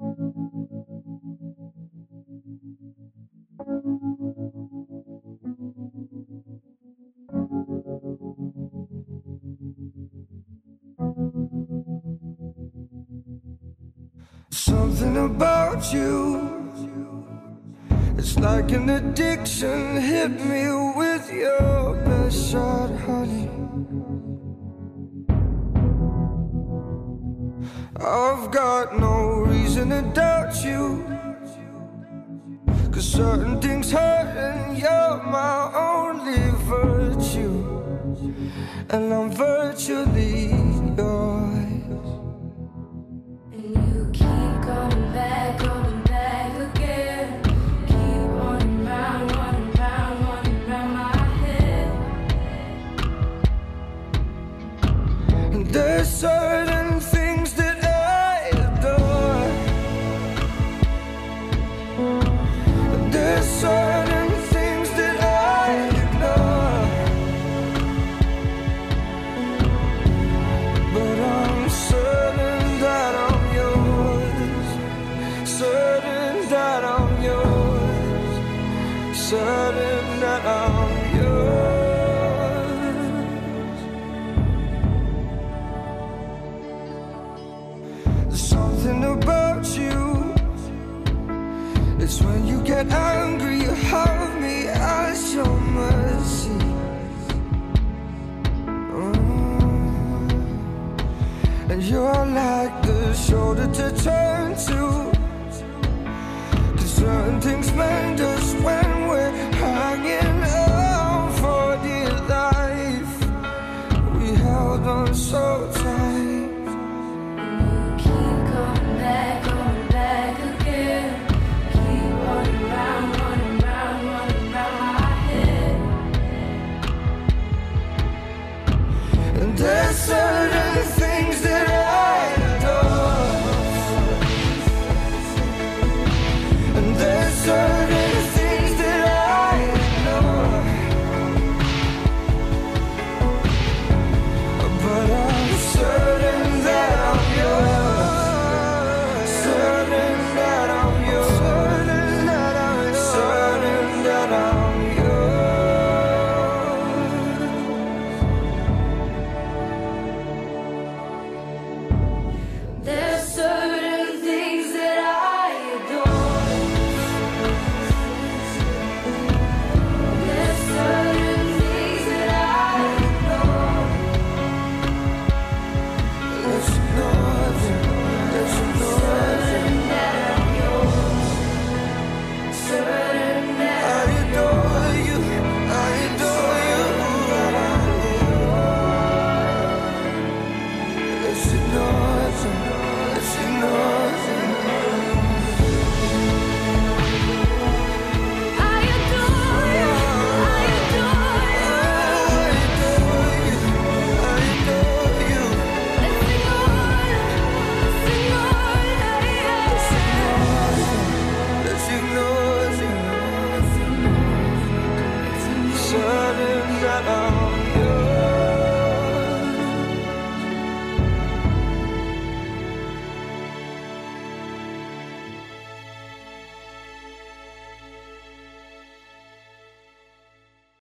Something about you, it's like an addiction. Hit me with your best shot, honey. I've got no reason to doubt you, 'cause certain things hurt and you're my only virtue, and I'm virtually yours. And you keep coming back again. Keep running round my head. And there's certain things that I adore. There's certain things that I ignore, but I'm certain that I'm yours. Certain that I'm yours. Certain that I'm yours. There's something about you, it's when you get angry, you have me at your mercy. And you're like the shoulder to turn to, 'cause certain things mend us